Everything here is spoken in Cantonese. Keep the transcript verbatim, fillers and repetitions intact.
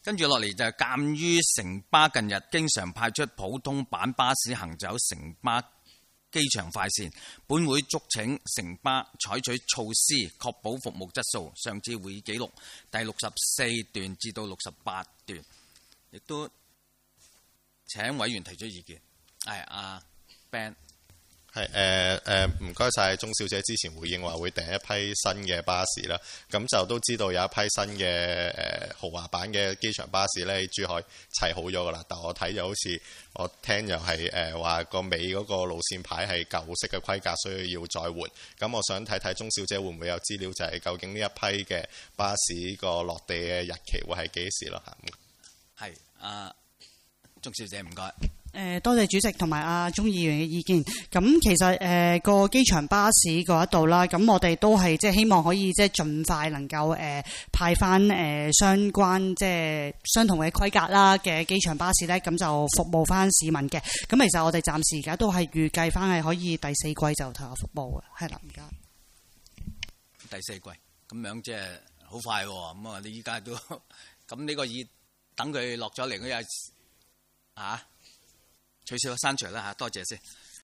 跟住落嚟就係鑑於城巴近日經常派出普通版巴士行走城巴機場快線，本會促請城巴採取措施確保服務質素。上次會議記錄第六十四段至到六十八段，亦都請委員提出意見。係阿 Ben。 係誒誒，唔該晒鍾小姐之前回應話會訂一批新嘅巴士啦，咁就都知道有一批新嘅誒、呃、豪華版嘅機場巴士咧喺珠海砌好咗噶啦，但我睇就好似我聽又係誒話個尾嗰個路線牌係舊式嘅規格，所以要再換。咁我想睇睇鍾小姐會唔會有資料，就係究竟呢一批嘅巴士個落地嘅日期會係幾時咯？嚇， 係阿鍾小姐唔該。 誒多謝主席同埋阿鍾議員嘅意見。咁其實誒個、呃、機場巴士嗰一度啦，咁我哋都係即係希望可以即係盡快能夠誒、呃、派翻誒、呃、相關即係相同嘅規格啦嘅機場巴士咧，咁就服務翻市民嘅。咁其實我哋暫時而家都係預計翻係可以第四季就投入服務嘅，係啦，而家第四季咁樣即係好快喎。咁啊，你依家都咁呢個議等佢落咗嚟嗰日啊？取消刪除啦嚇，多謝先。